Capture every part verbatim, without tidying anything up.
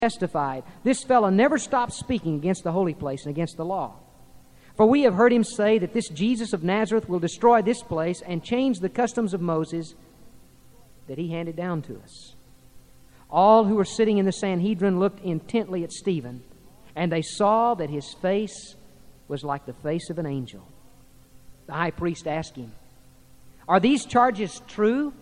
testified, "This fellow never stopped speaking against the holy place and against the law. For we have heard him say that this Jesus of Nazareth will destroy this place and change the customs of Moses that he handed down to us." All who were sitting in the Sanhedrin looked intently at Stephen, and they saw that his face was like the face of an angel. The high priest asked him, "Are these charges true?"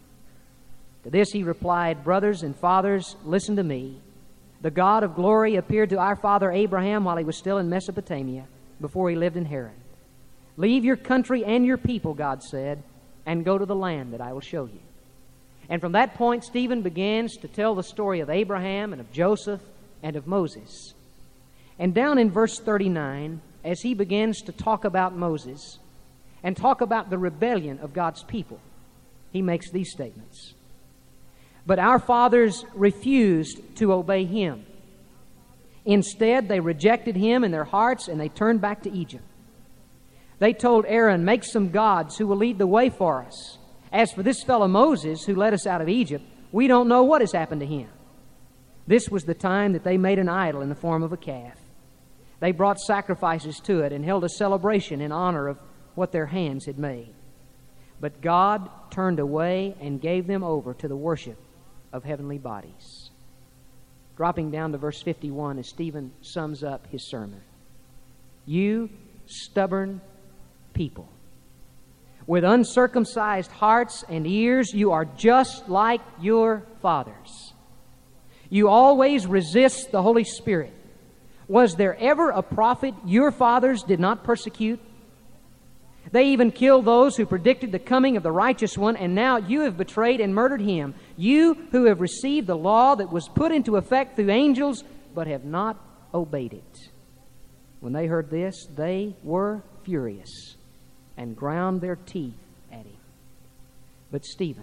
To this he replied, "Brothers and fathers, listen to me. The God of glory appeared to our father Abraham while he was still in Mesopotamia, before he lived in Haran. 'Leave your country and your people,' God said, 'and go to the land that I will show you.'" And from that point, Stephen begins to tell the story of Abraham and of Joseph and of Moses. And down in verse thirty-nine, as he begins to talk about Moses and talk about the rebellion of God's people, he makes these statements. "But our fathers refused to obey him. Instead, they rejected him in their hearts, and they turned back to Egypt. They told Aaron, 'Make some gods who will lead the way for us. As for this fellow Moses, who led us out of Egypt, we don't know what has happened to him.' This was the time that they made an idol in the form of a calf. They brought sacrifices to it and held a celebration in honor of what their hands had made. But God turned away and gave them over to the worship of heavenly bodies." Dropping down to verse fifty-one as Stephen sums up his sermon. "You stubborn people, with uncircumcised hearts and ears, you are just like your fathers. You always resist the Holy Spirit. Was there ever a prophet your fathers did not persecute? They even killed those who predicted the coming of the righteous one, and now you have betrayed and murdered him. You who have received the law that was put into effect through angels, but have not obeyed it." When they heard this, they were furious and ground their teeth at him. But Stephen,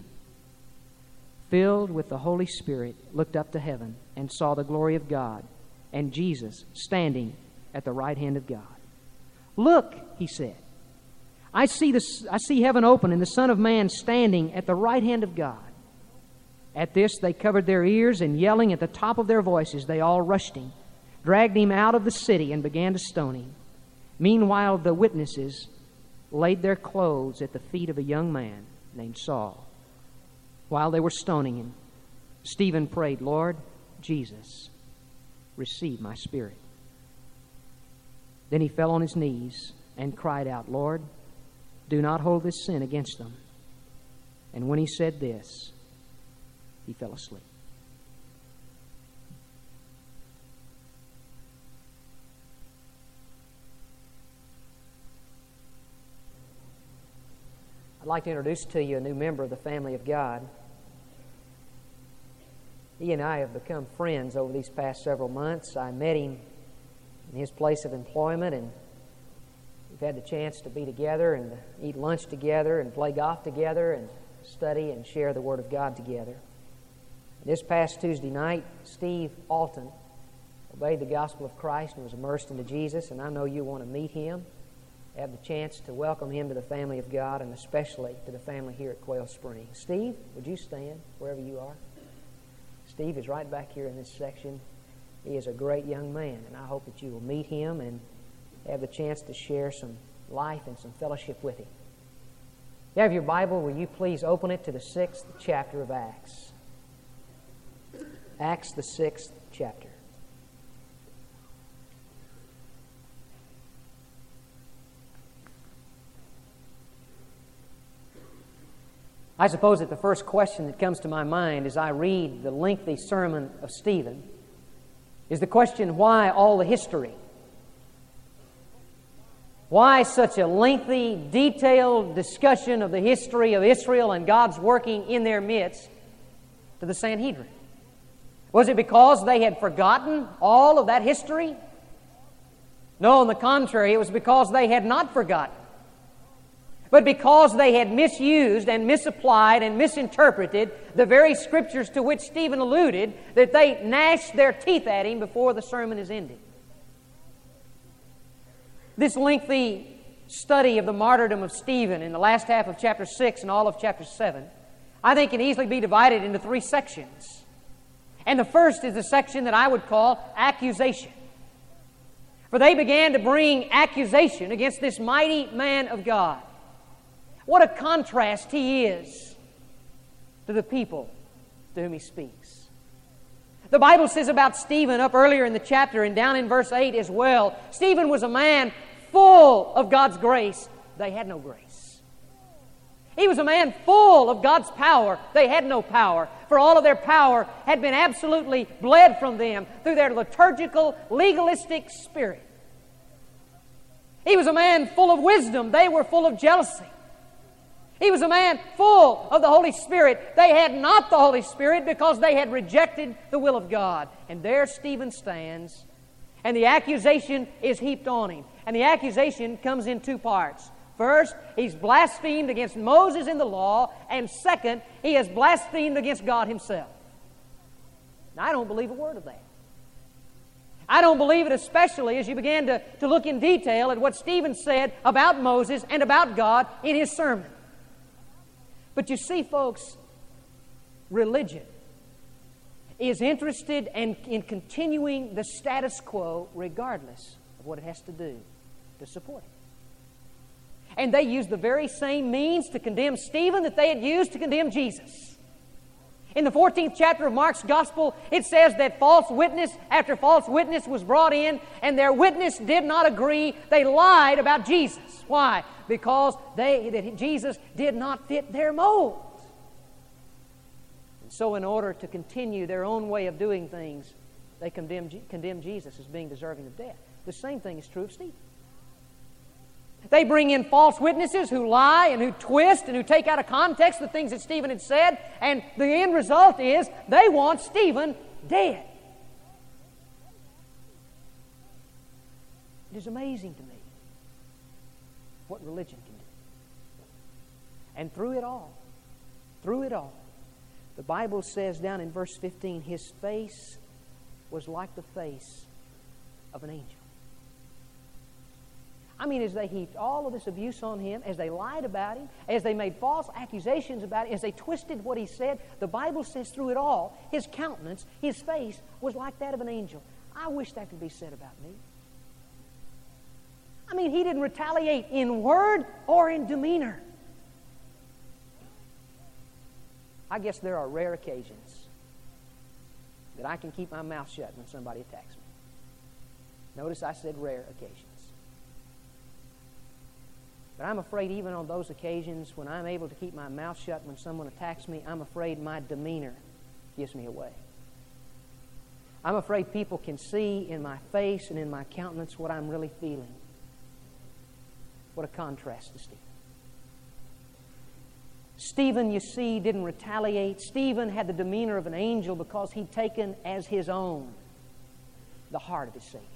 filled with the Holy Spirit, looked up to heaven and saw the glory of God and Jesus standing at the right hand of God. "Look," he said, I see, this, I see heaven open and the Son of Man standing at the right hand of God." At this they covered their ears, and yelling at the top of their voices, they all rushed him, dragged him out of the city, and began to stone him. Meanwhile the witnesses laid their clothes at the feet of a young man named Saul. While they were stoning him, Stephen prayed, "Lord Jesus, receive my spirit." Then he fell on his knees and cried out, "Lord, do not hold this sin against them." And when he said this, he fell asleep. I'd like to introduce to you a new member of the family of God. He and I have become friends over these past several months. I met him in his place of employment, and we've had the chance to be together and to eat lunch together and play golf together and study and share the Word of God together. This past Tuesday night, Steve Alton obeyed the gospel of Christ and was immersed into Jesus, and I know you want to meet him, have the chance to welcome him to the family of God, and especially to the family here at Quail Springs. Steve, would you stand wherever you are? Steve is right back here in this section. He is a great young man, and I hope that you will meet him and have the chance to share some life and some fellowship with him. If you have your Bible, will you please open it to the sixth chapter of Acts? Acts, the sixth chapter. I suppose that the first question that comes to my mind as I read the lengthy sermon of Stephen is the question, why all the history? Why such a lengthy, detailed discussion of the history of Israel and God's working in their midst to the Sanhedrin? Was it because they had forgotten all of that history? No, on the contrary, it was because they had not forgotten, but because they had misused and misapplied and misinterpreted the very Scriptures to which Stephen alluded, that they gnashed their teeth at him before the sermon is ended. This lengthy study of the martyrdom of Stephen in the last half of chapter six and all of chapter seven, I think can easily be divided into three sections. And the first is the section that I would call accusation. For they began to bring accusation against this mighty man of God. What a contrast he is to the people to whom he speaks. The Bible says about Stephen up earlier in the chapter and down in verse eight as well, Stephen was a man full of God's grace. They had no grace. He was a man full of God's power. They had no power, for all of their power had been absolutely bled from them through their liturgical, legalistic spirit. He was a man full of wisdom. They were full of jealousy. He was a man full of the Holy Spirit. They had not the Holy Spirit because they had rejected the will of God. And there Stephen stands, and the accusation is heaped on him. And the accusation comes in two parts. First, he's blasphemed against Moses in the law, and second, he has blasphemed against God Himself. Now, I don't believe a word of that. I don't believe it, especially as you begin to, to look in detail at what Stephen said about Moses and about God in his sermon. But you see, folks, religion is interested in, in continuing the status quo regardless of what it has to do to support it. And they used the very same means to condemn Stephen that they had used to condemn Jesus. In the fourteenth chapter of Mark's Gospel, it says that false witness after false witness was brought in, and their witness did not agree. They lied about Jesus. Why? Because they, that Jesus did not fit their mold. And so in order to continue their own way of doing things, they condemn, condemn Jesus as being deserving of death. The same thing is true of Stephen. They bring in false witnesses who lie and who twist and who take out of context the things that Stephen had said, and the end result is they want Stephen dead. It is amazing to me what religion can do. And through it all, through it all, the Bible says down in verse fifteen, his face was like the face of an angel. I mean, as they heaped all of this abuse on him, as they lied about him, as they made false accusations about him, as they twisted what he said, the Bible says through it all, his countenance, his face was like that of an angel. I wish that could be said about me. I mean, he didn't retaliate in word or in demeanor. I guess there are rare occasions that I can keep my mouth shut when somebody attacks me. Notice I said rare occasions. But I'm afraid even on those occasions when I'm able to keep my mouth shut when someone attacks me, I'm afraid my demeanor gives me away. I'm afraid people can see in my face and in my countenance what I'm really feeling. What a contrast to Stephen. Stephen, you see, didn't retaliate. Stephen had the demeanor of an angel because he'd taken as his own the heart of his Savior.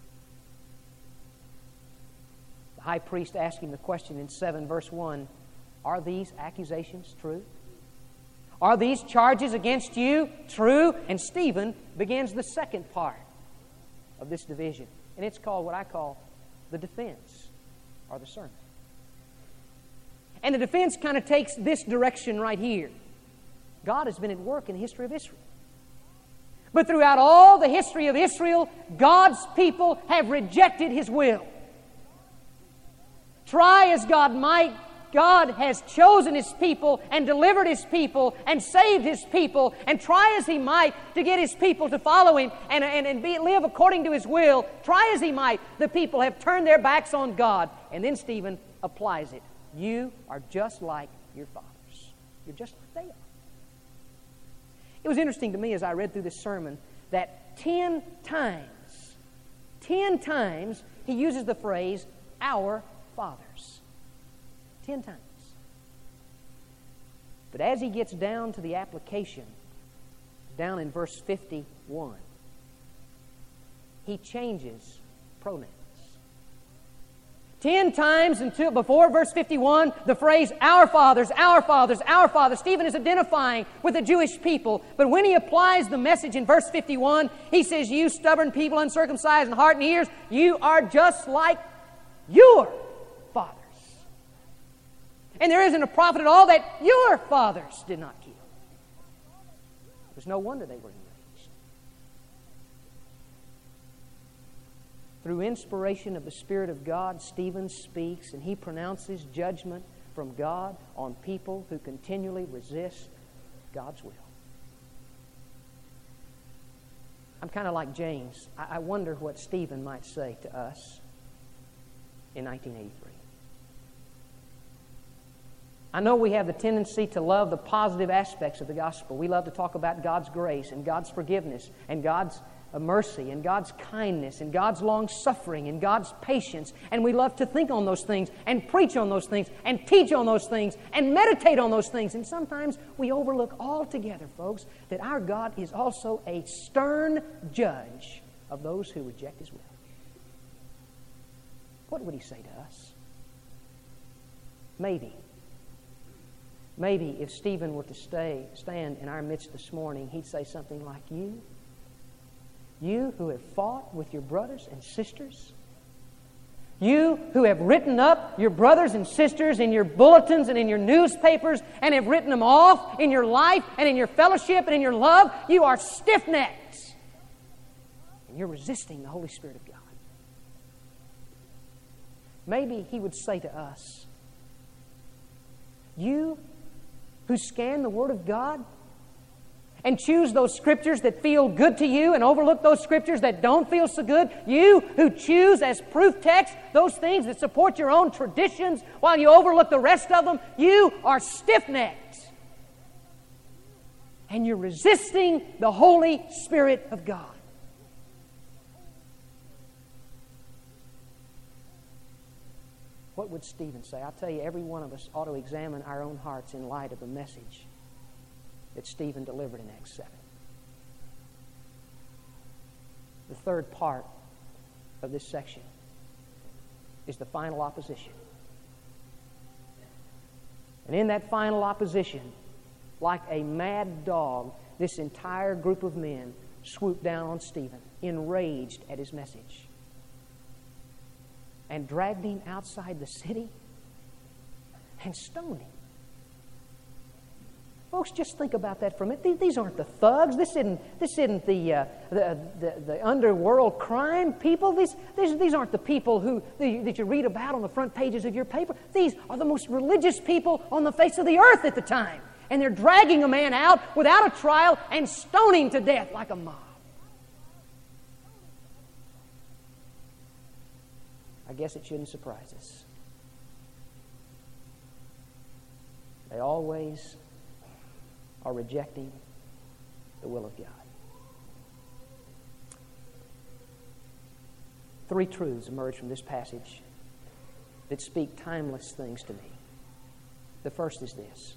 The high priest asked him the question in seven verse one, are these accusations true? Are these charges against you true? And Stephen begins the second part of this division. And it's called what I call the defense or the sermon. And the defense kind of takes this direction right here. God has been at work in the history of Israel. But throughout all the history of Israel, God's people have rejected His will. Try as God might, God has chosen His people and delivered His people and saved His people. And try as He might to get His people to follow Him and, and, and be, live according to His will, try as He might, the people have turned their backs on God. And then Stephen applies it. You are just like your fathers. You're just like they are. It was interesting to me as I read through this sermon that ten times, ten times he uses the phrase, our fathers. Ten times. But as he gets down to the application, down in verse fifty-one, he changes pronouns. Ten times until before verse fifty-one, the phrase, our fathers, our fathers, our fathers. Stephen is identifying with the Jewish people. But when he applies the message in verse fifty-one, he says, you stubborn people, uncircumcised in heart and ears, you are just like your fathers. And there isn't a prophet at all that your fathers did not kill. There's no wonder they were enraged. through inspiration of the Spirit of God, Stephen speaks and he pronounces judgment from God on people who continually resist God's will. I'm kind of like James. I wonder what Stephen might say to us in nineteen eighty-three. I know we have the tendency to love the positive aspects of the gospel. We love to talk about God's grace and God's forgiveness and God's mercy and God's kindness and God's long-suffering and God's patience. And we love to think on those things and preach on those things and teach on those things and meditate on those things. And sometimes we overlook altogether, folks, that our God is also a stern judge of those who reject His will. What would He say to us? Maybe. Maybe if Stephen were to stay, stand in our midst this morning, he'd say something like, You, you who have fought with your brothers and sisters, you who have written up your brothers and sisters in your bulletins and in your newspapers and have written them off in your life and in your fellowship and in your love, you are stiff-necked. And you're resisting the Holy Spirit of God. Maybe he would say to us, You who scan the Word of God and choose those Scriptures that feel good to you and overlook those Scriptures that don't feel so good, you who choose as proof text those things that support your own traditions while you overlook the rest of them, you are stiff-necked. And you're resisting the Holy Spirit of God. What would Stephen say? I'll tell you, every one of us ought to examine our own hearts in light of the message that Stephen delivered in Acts seven. The third part of this section is the final opposition. And in that final opposition, like a mad dog, this entire group of men swooped down on Stephen, enraged at his message, and dragged him outside the city and stoned him. Folks, just think about that for a minute. These aren't the thugs. This isn't, this isn't the, uh, the, the, the underworld crime people. These, these, these aren't the people who, that you read about on the front pages of your paper. These are the most religious people on the face of the earth at the time. And they're dragging a man out without a trial and stoning to death like a mob. I guess it shouldn't surprise us. They always are rejecting the will of God. Three truths emerge from this passage that speak timeless things to me. The first is this.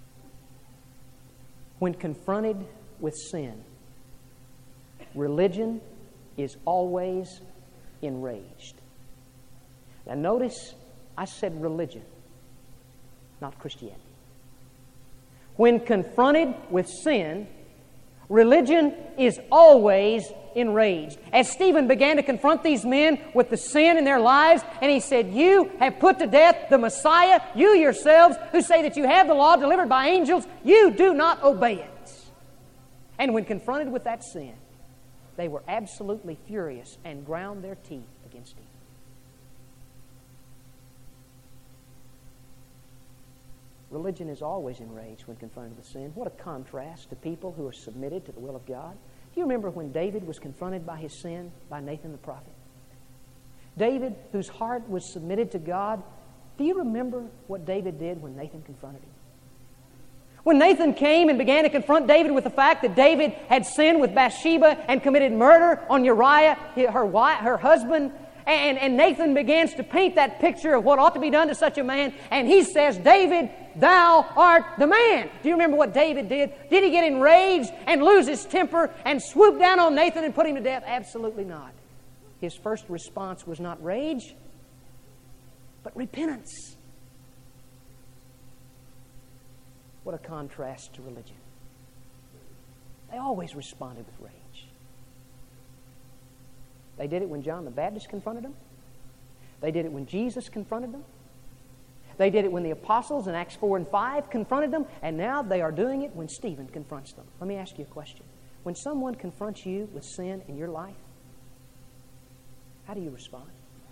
When confronted with sin, religion is always enraged. Now notice, I said religion, not Christianity. When confronted with sin, religion is always enraged. As Stephen began to confront these men with the sin in their lives, and he said, You have put to death the Messiah, you yourselves who say that you have the law delivered by angels, you do not obey it. And when confronted with that sin, they were absolutely furious and ground their teeth against him. Religion is always enraged when confronted with sin. What a contrast to people who are submitted to the will of God. Do you remember when David was confronted by his sin by Nathan the prophet? David, whose heart was submitted to God, do you remember what David did when Nathan confronted him? When Nathan came and began to confront David with the fact that David had sinned with Bathsheba and committed murder on Uriah, her wife, her husband, and, and Nathan begins to paint that picture of what ought to be done to such a man, and he says, David, thou art the man. Do you remember what David did? Did he get enraged and lose his temper and swoop down on Nathan and put him to death? Absolutely not. His first response was not rage, but repentance. What a contrast to religion. They always responded with rage. They did it when John the Baptist confronted them. They did it when Jesus confronted them. They did it when the apostles in Acts four and five confronted them. And now they are doing it when Stephen confronts them. Let me ask you a question. When someone confronts you with sin in your life, how do you respond?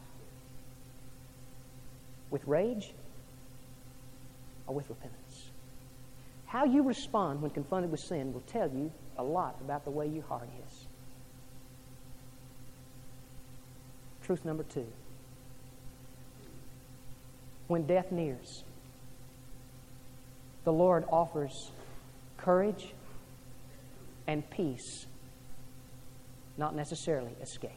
With rage or with repentance? How you respond when confronted with sin will tell you a lot about the way your heart is. Truth number two. When death nears, the Lord offers courage and peace, not necessarily escape.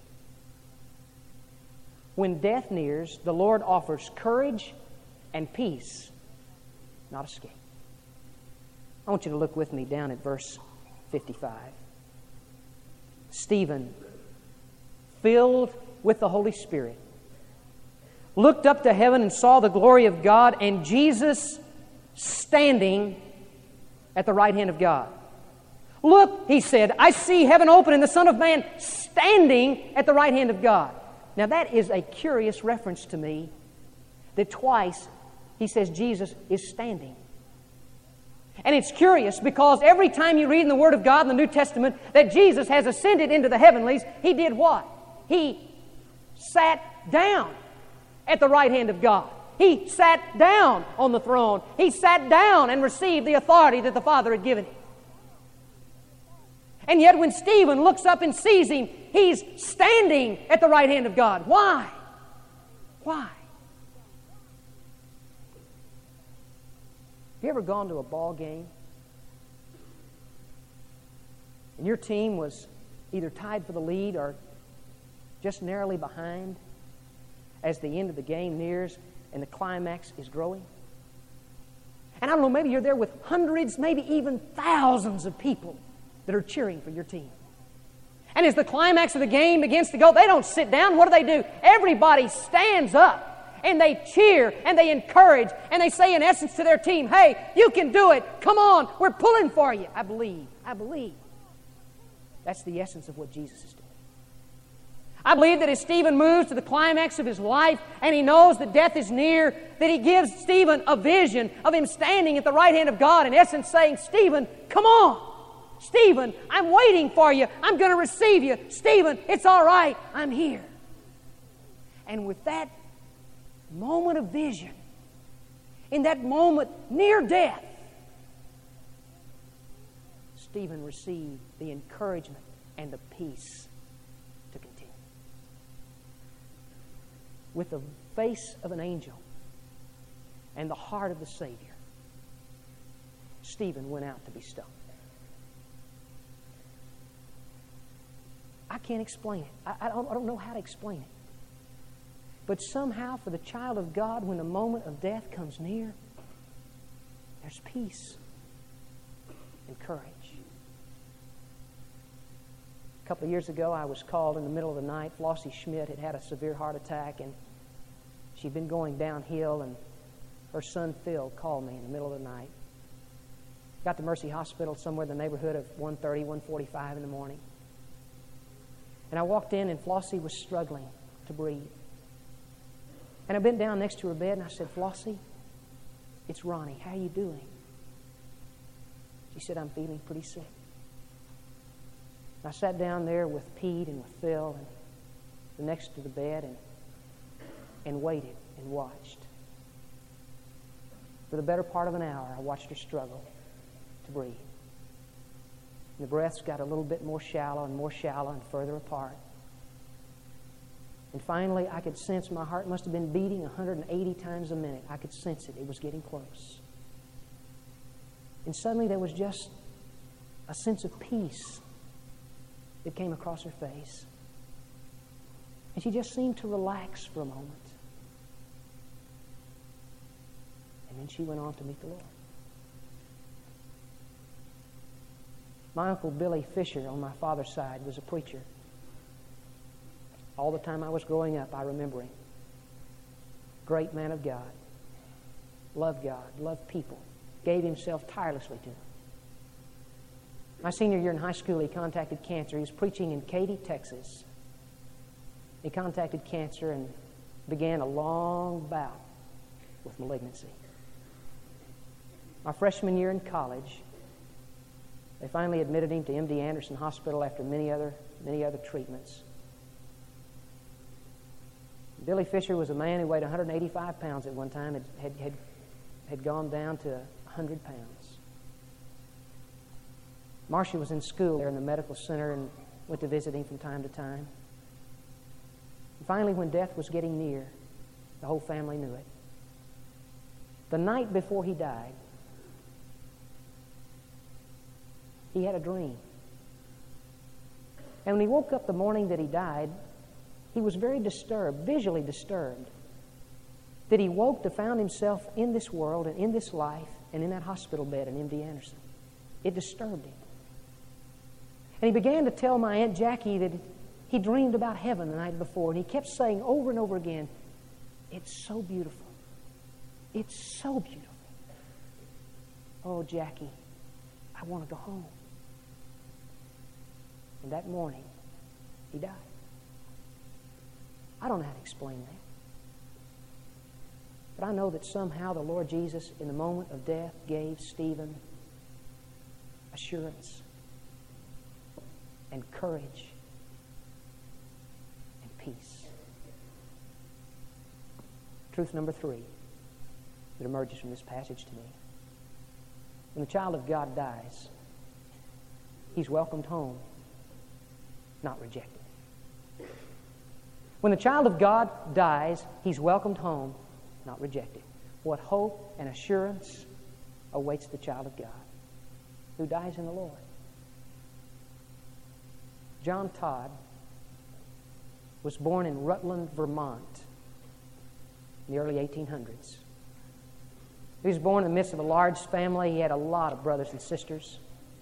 When death nears, the Lord offers courage and peace, not escape. I want you to look with me down at verse fifty-five. Stephen, filled with the Holy Spirit, looked up to heaven and saw the glory of God and Jesus standing at the right hand of God. Look, he said, I see heaven open and the Son of Man standing at the right hand of God. Now that is a curious reference to me, that twice he says Jesus is standing. And it's curious because every time you read in the Word of God in the New Testament that Jesus has ascended into the heavenlies, He did what? He sat down at the right hand of God. He sat down on the throne. He sat down and received the authority that the Father had given Him. And yet when Stephen looks up and sees Him, he's standing at the right hand of God. Why? Why? Have you ever gone to a ball game and your team was either tied for the lead or just narrowly behind as the end of the game nears and the climax is growing? And I don't know, maybe you're there with hundreds, maybe even thousands of people that are cheering for your team. And as the climax of the game begins to go, they don't sit down. What do they do? Everybody stands up and they cheer and they encourage and they say in essence to their team, hey, you can do it. Come on, we're pulling for you. I believe, I believe. That's the essence of what Jesus is doing. I believe that as Stephen moves to the climax of his life and he knows that death is near, that he gives Stephen a vision of him standing at the right hand of God, in essence saying, Stephen, come on. Stephen, I'm waiting for you. I'm going to receive you. Stephen, it's all right. I'm here. And with that moment of vision, in that moment near death, Stephen received the encouragement and the peace to continue. With the face of an angel and the heart of the Savior, Stephen went out to be stoned. I can't explain it. I, I, don't, I don't know how to explain it. But somehow for the child of God, when the moment of death comes near, there's peace and courage. A couple of years ago, I was called in the middle of the night. Flossie Schmidt had had a severe heart attack, and she'd been going downhill, and her son Phil called me in the middle of the night. Got to Mercy Hospital somewhere in the neighborhood of one thirty, one forty-five in the morning. And I walked in, and Flossie was struggling to breathe. And I bent down next to her bed, and I said, Flossie, it's Ronnie. How are you doing? She said, I'm feeling pretty sick. And I sat down there with Pete and with Phil and next to the bed and, and waited and watched. For the better part of an hour, I watched her struggle to breathe. And the breaths got a little bit more shallow and more shallow and further apart. And finally, I could sense my heart must have been beating one hundred eighty times a minute. I could sense it. It was getting close. And suddenly there was just a sense of peace that came across her face. And she just seemed to relax for a moment. And then she went on to meet the Lord. My Uncle Billy Fisher on my father's side was a preacher. All the time I was growing up, I remember him. Great man of God. Loved God, loved people. Gave himself tirelessly to them. My senior year in high school, he contacted cancer. He was preaching in Katy, Texas. He contacted cancer and began a long bout with malignancy. My freshman year in college, they finally admitted him to M D Anderson Hospital after many other, many other treatments. Billy Fisher was a man who weighed one hundred eighty-five pounds at one time, had, had, had, had gone down to one hundred pounds. Marcia was in school there in the medical center and went to visit him from time to time. And finally, when death was getting near, the whole family knew it. The night before he died, he had a dream. And when he woke up the morning that he died, he was very disturbed, visually disturbed, that he woke to find himself in this world and in this life and in that hospital bed in M D Anderson. It disturbed him. And he began to tell my Aunt Jackie that he dreamed about heaven the night before, and he kept saying over and over again, "It's so beautiful. It's so beautiful. Oh, Jackie, I want to go home." And that morning, he died. I don't know how to explain that. But I know that somehow the Lord Jesus, in the moment of death, gave Stephen assurance and courage and peace. Truth number three that emerges from this passage to me. When the child of God dies, he's welcomed home, not rejected. When the child of God dies, he's welcomed home, not rejected. What hope and assurance awaits the child of God who dies in the Lord. John Todd was born in Rutland, Vermont in the early eighteen hundreds. He was born in the midst of a large family. He had a lot of brothers and sisters.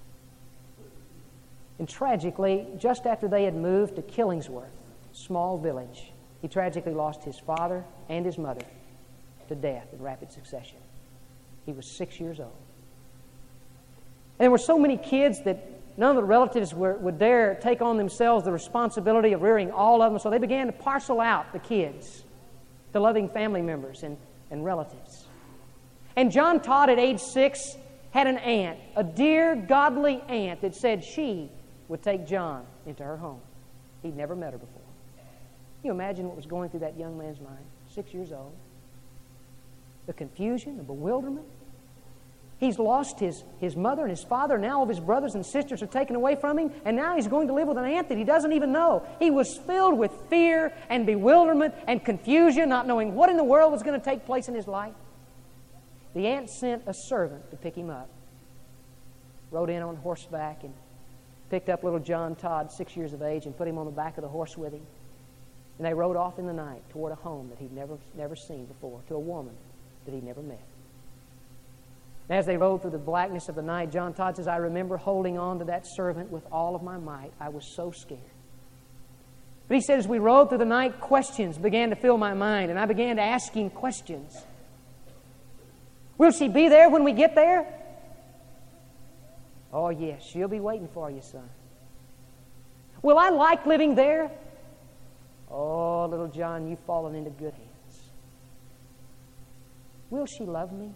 And tragically, just after they had moved to Killingsworth, small village, he tragically lost his father and his mother to death in rapid succession. He was six years old. And there were so many kids that none of the relatives were, would dare take on themselves the responsibility of rearing all of them, so they began to parcel out the kids to loving family members and, and relatives. And John Todd, at age six, had an aunt, a dear, godly aunt that said she would take John into her home. He'd never met her before. Can you imagine what was going through that young man's mind? Six years old. The confusion, the bewilderment. He's lost his, his mother and his father. Now all of his brothers and sisters are taken away from him. And now he's going to live with an aunt that he doesn't even know. He was filled with fear and bewilderment and confusion, not knowing what in the world was going to take place in his life. The aunt sent a servant to pick him up. Rode in on horseback and picked up little John Todd, six years of age, and put him on the back of the horse with him. And they rode off in the night toward a home that he'd never, never seen before, to a woman that he'd never met. And as they rode through the blackness of the night, John Todd says, I remember holding on to that servant with all of my might. I was so scared. But he said, as we rode through the night, questions began to fill my mind, and I began to ask him questions. Will she be there when we get there? Oh, yes, she'll be waiting for you, son. Will I like living there? Oh, little John, you've fallen into good hands. Will she love me?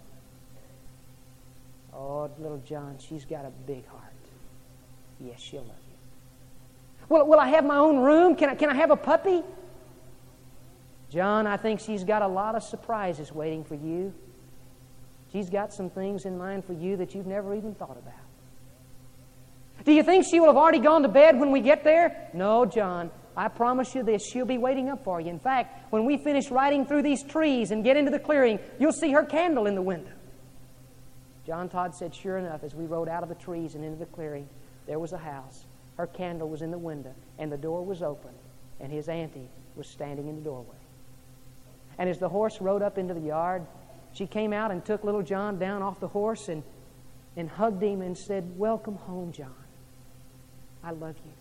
Oh, little John, she's got a big heart. Yes, she'll love you. Will, will I have my own room? Can I, can I have a puppy? John, I think she's got a lot of surprises waiting for you. She's got some things in mind for you that you've never even thought about. Do you think she will have already gone to bed when we get there? No, John. I promise you this, she'll be waiting up for you. In fact, when we finish riding through these trees and get into the clearing, you'll see her candle in the window. John Todd said, sure enough, as we rode out of the trees and into the clearing, there was a house. Her candle was in the window, and the door was open, and his auntie was standing in the doorway. And as the horse rode up into the yard, she came out and took little John down off the horse and, and hugged him and said, welcome home, John. I love you.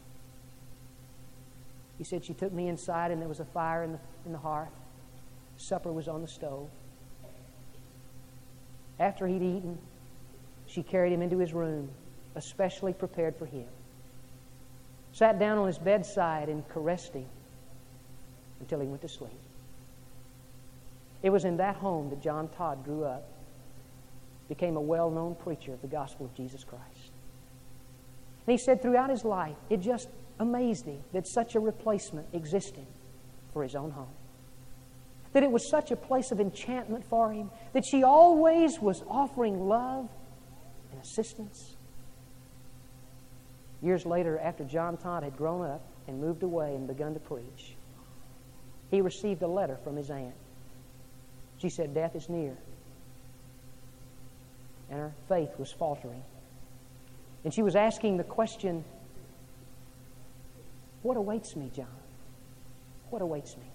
He said she took me inside and there was a fire in the, in the hearth. Supper was on the stove. After he'd eaten, she carried him into his room, especially prepared for him. Sat down on his bedside and caressed him until he went to sleep. It was in that home that John Todd grew up, became a well-known preacher of the gospel of Jesus Christ. And he said throughout his life, it just amazed him that such a replacement existed for his own home. that it was such a place of enchantment for him, that she always was offering love and assistance. Years later, after John Todd had grown up and moved away and begun to preach, he received a letter from his aunt. She said, "Death is near." And her faith was faltering. And she was asking the question, "What awaits me, John? What awaits me?"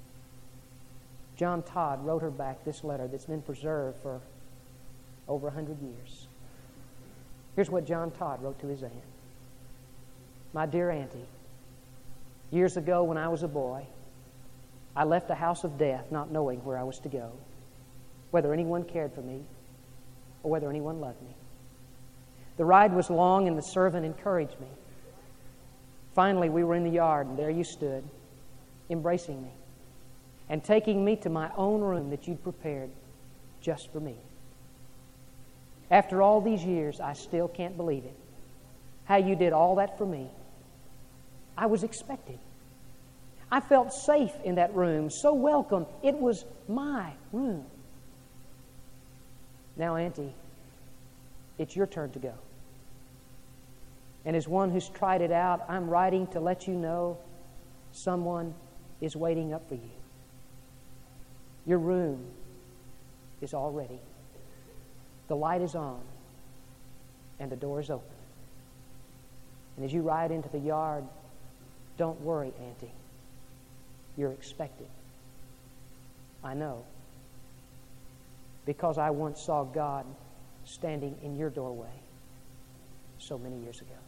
John Todd wrote her back this letter that's been preserved for over a hundred years. Here's what John Todd wrote to his aunt. "My dear Auntie, years ago when I was a boy, I left the house of death not knowing where I was to go, whether anyone cared for me or whether anyone loved me. The ride was long and the servant encouraged me. Finally, we were in the yard, and there you stood, embracing me and taking me to my own room that you'd prepared just for me. After all these years, I still can't believe it. How you did all that for me. I was expected. I felt safe in that room, so welcome. It was my room. Now, Auntie, it's your turn to go. And as one who's tried it out, I'm writing to let you know someone is waiting up for you. Your room is all ready. The light is on, and the door is open. And as you ride into the yard, don't worry, Auntie. You're expected. I know, because I once saw God standing in your doorway so many years ago."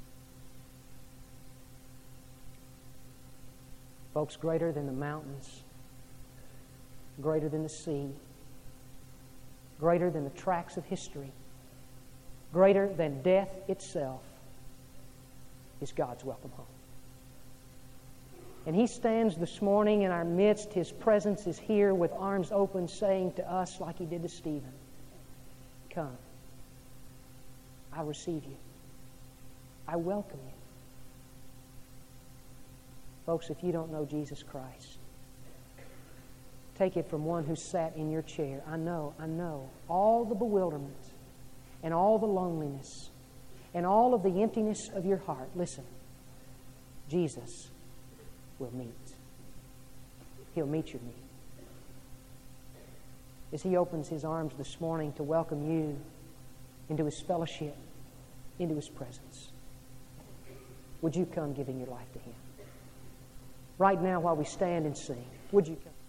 Folks, greater than the mountains, greater than the sea, greater than the tracks of history, greater than death itself, is God's welcome home. And He stands this morning in our midst. His presence is here with arms open, saying to us like He did to Stephen, "Come, I receive you. I welcome you." Folks, if you don't know Jesus Christ, take it from one who sat in your chair. I know, I know, all the bewilderment and all the loneliness and all of the emptiness of your heart. Listen, Jesus will meet. He'll meet your need. As He opens His arms this morning to welcome you into His fellowship, into His presence, would you come giving your life to Him? Right now, while we stand and sing, would you come?